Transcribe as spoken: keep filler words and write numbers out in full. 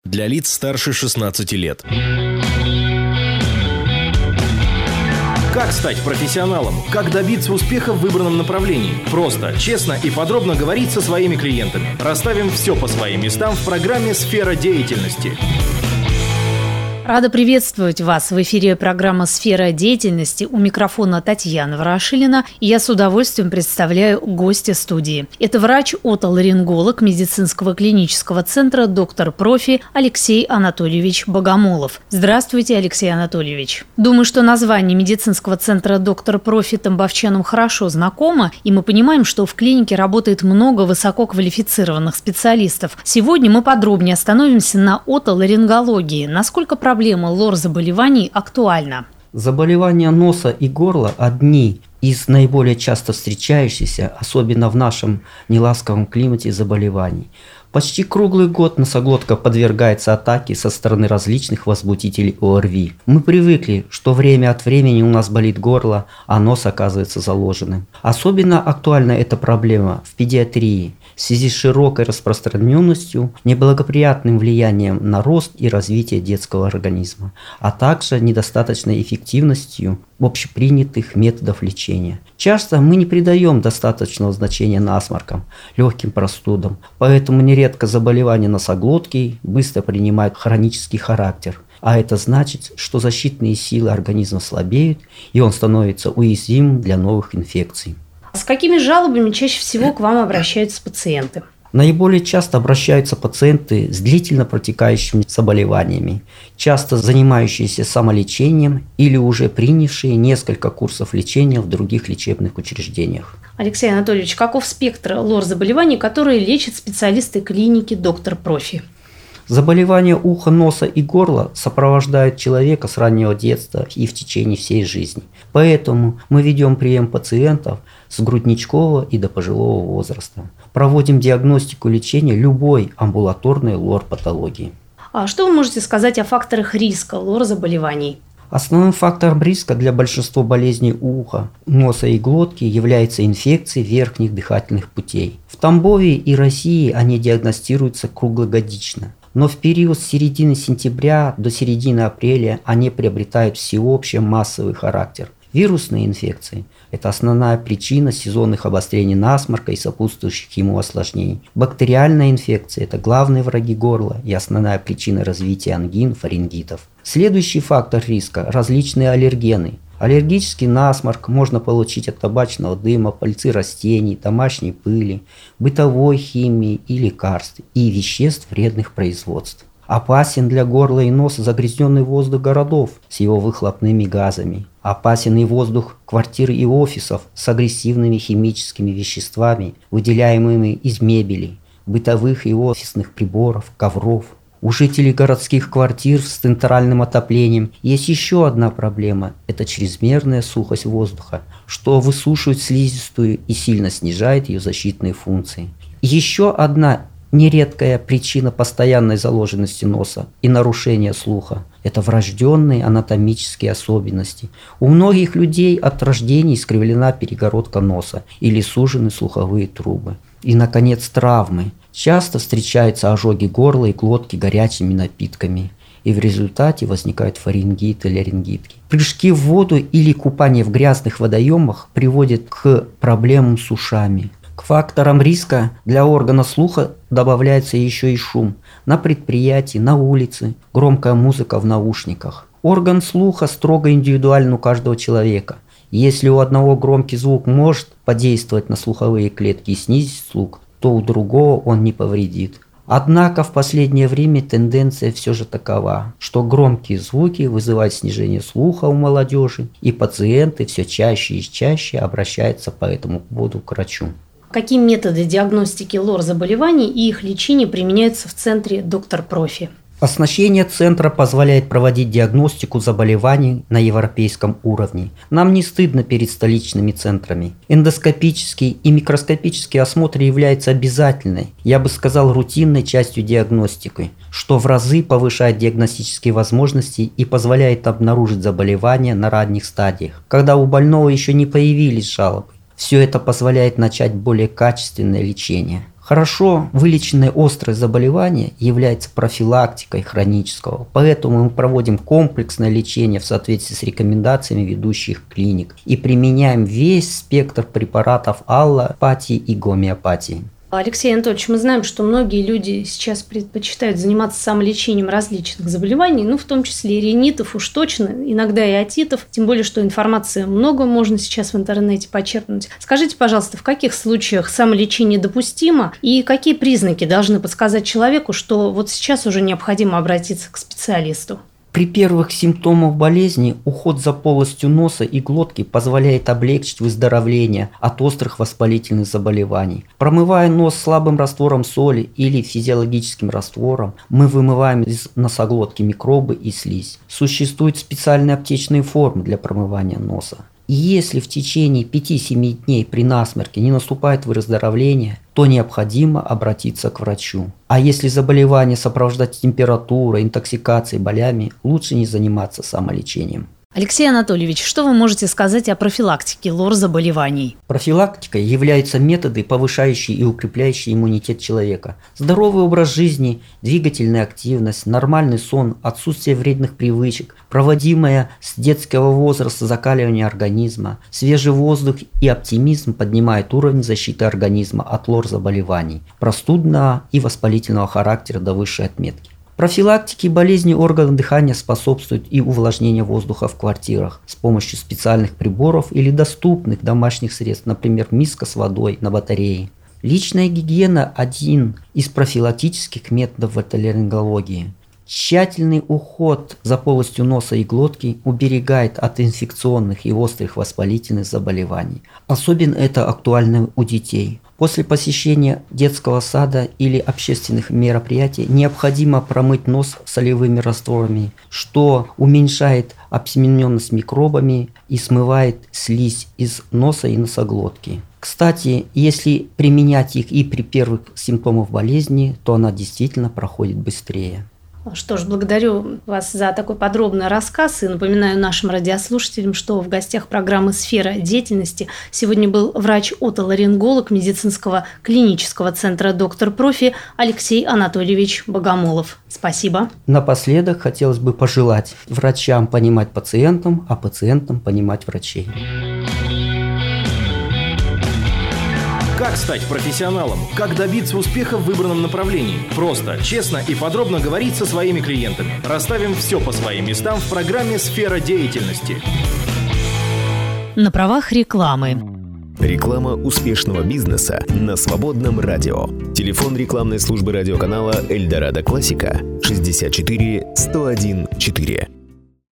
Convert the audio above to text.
Для лиц старше шестнадцати лет. Как стать профессионалом? Как добиться успеха в выбранном направлении? Просто, честно и подробно говорить со своими клиентами. Расставим все по своим местам в программе «Сфера деятельности». Рада приветствовать вас. В эфире программа «Сфера деятельности». У микрофона Татьяна Ворошилина. И я с удовольствием представляю гостя студии. Это врач-отоларинголог медицинского клинического центра «Доктор Профи» Алексей Анатольевич Богомолов. Здравствуйте, Алексей Анатольевич. Думаю, что название медицинского центра «Доктор Профи» тамбовчанам хорошо знакомо, и мы понимаем, что в клинике работает много высококвалифицированных специалистов. Сегодня мы подробнее остановимся на отоларингологии. Насколько проблема Проблема лор-заболеваний актуальна? Заболевания носа и горла – одни из наиболее часто встречающихся, особенно в нашем неласковом климате, заболеваний. Почти круглый год носоглотка подвергается атаке со стороны различных возбудителей ОРВИ. Мы привыкли, что время от времени у нас болит горло, а нос оказывается заложенным. Особенно актуальна эта проблема в педиатрии в связи с широкой распространенностью, неблагоприятным влиянием на рост и развитие детского организма, а также недостаточной эффективностью общепринятых методов лечения. Часто мы не придаем достаточного значения насморкам, легким простудам, поэтому нередко заболевания носоглотки быстро принимают хронический характер. А это значит, что защитные силы организма слабеют, и он становится уязвимым для новых инфекций. С какими жалобами чаще всего к вам обращаются пациенты? Наиболее часто обращаются пациенты с длительно протекающими заболеваниями, часто занимающиеся самолечением или уже принявшие несколько курсов лечения в других лечебных учреждениях. Алексей Анатольевич, каков спектр лор-заболеваний, которые лечат специалисты клиники «Доктор Профи»? Заболевания уха, носа и горла сопровождают человека с раннего детства и в течение всей жизни. Поэтому мы ведем прием пациентов с грудничкового и до пожилого возраста. Проводим диагностику лечения любой амбулаторной лор-патологии. А что вы можете сказать о факторах риска лор-заболеваний? Основным фактором риска для большинства болезней уха, носа и глотки является инфекции верхних дыхательных путей. В Тамбове и России они диагностируются круглогодично. Но в период с середины сентября до середины апреля они приобретают всеобщий массовый характер. Вирусные инфекции – это основная причина сезонных обострений насморка и сопутствующих ему осложнений. Бактериальная инфекция – это главные враги горла и основная причина развития ангин, фарингитов. Следующий фактор риска – различные аллергены. Аллергический насморк можно получить от табачного дыма, пыльцы растений, домашней пыли, бытовой химии и лекарств, и веществ вредных производств. Опасен для горла и носа загрязненный воздух городов с его выхлопными газами. Опасен и воздух квартир и офисов с агрессивными химическими веществами, выделяемыми из мебели, бытовых и офисных приборов, ковров. У жителей городских квартир с центральным отоплением есть еще одна проблема – это чрезмерная сухость воздуха, что высушивает слизистую и сильно снижает ее защитные функции. Еще одна нередкая причина постоянной заложенности носа и нарушения слуха – это врожденные анатомические особенности. У многих людей от рождения искривлена перегородка носа или сужены слуховые трубы. И, наконец, травмы. Часто встречаются ожоги горла и глотки горячими напитками, и в результате возникают фарингит и ларингиты. Прыжки в воду или купание в грязных водоемах приводят к проблемам с ушами. К факторам риска для органа слуха добавляется еще и шум на предприятии, на улице, громкая музыка в наушниках. Орган слуха строго индивидуален у каждого человека. Если у одного громкий звук может подействовать на слуховые клетки и снизить слух, то у другого он не повредит. Однако в последнее время тенденция все же такова, что громкие звуки вызывают снижение слуха у молодежи, и пациенты все чаще и чаще обращаются по этому поводу к врачу. Какие методы диагностики лор-заболеваний и их лечения применяются в центре «Доктор Профи»? Оснащение центра позволяет проводить диагностику заболеваний на европейском уровне. Нам не стыдно перед столичными центрами. Эндоскопический и микроскопический осмотр являются обязательной, я бы сказал, рутинной частью диагностики, что в разы повышает диагностические возможности и позволяет обнаружить заболевания на ранних стадиях, когда у больного еще не появились жалобы. Все это позволяет начать более качественное лечение. Хорошо вылеченное острое заболевание является профилактикой хронического, поэтому мы проводим комплексное лечение в соответствии с рекомендациями ведущих клиник и применяем весь спектр препаратов аллопатии и гомеопатии. Алексей Анатольевич, мы знаем, что многие люди сейчас предпочитают заниматься самолечением различных заболеваний, ну, в том числе и ринитов, уж точно, иногда и отитов, тем более, что информации много можно сейчас в интернете почерпнуть. Скажите, пожалуйста, в каких случаях самолечение допустимо и какие признаки должны подсказать человеку, что вот сейчас уже необходимо обратиться к специалисту? При первых симптомах болезни уход за полостью носа и глотки позволяет облегчить выздоровление от острых воспалительных заболеваний. Промывая нос слабым раствором соли или физиологическим раствором, мы вымываем из носоглотки микробы и слизь. Существуют специальные аптечные формы для промывания носа. И если в течение пяти-семи дней при насморке не наступает выздоровление, то необходимо обратиться к врачу. А если заболевание сопровождать температурой, интоксикацией, болями, лучше не заниматься самолечением. Алексей Анатольевич, что вы можете сказать о профилактике лор-заболеваний? Профилактикой являются методы, повышающие и укрепляющие иммунитет человека. Здоровый образ жизни, двигательная активность, нормальный сон, отсутствие вредных привычек, проводимое с детского возраста закаливание организма, свежий воздух и оптимизм поднимают уровень защиты организма от лор-заболеваний, простудного и воспалительного характера до высшей отметки. Профилактике болезней органов дыхания способствует и увлажнение воздуха в квартирах с помощью специальных приборов или доступных домашних средств, например, миска с водой на батарее. Личная гигиена – один из профилактических методов в отоларингологии. Тщательный уход за полостью носа и глотки уберегает от инфекционных и острых воспалительных заболеваний. Особенно это актуально у детей. После посещения детского сада или общественных мероприятий необходимо промыть нос солевыми растворами, что уменьшает обсемененность микробами и смывает слизь из носа и носоглотки. Кстати, если применять их и при первых симптомах болезни, то она действительно проходит быстрее. Что ж, благодарю вас за такой подробный рассказ и напоминаю нашим радиослушателям, что в гостях программы «Сфера деятельности» сегодня был врач-отоларинголог медицинского клинического центра «Доктор Профи» Алексей Анатольевич Богомолов. Спасибо. Напоследок хотелось бы пожелать врачам понимать пациентам, а пациентам понимать врачей. Как стать профессионалом? Как добиться успеха в выбранном направлении? Просто, честно и подробно говорить со своими клиентами. Расставим все по своим местам в программе «Сфера деятельности». На правах рекламы. Реклама успешного бизнеса на свободном радио. Телефон рекламной службы радиоканала «Эльдорадо Классика» шестьдесят четыре сто один четыре.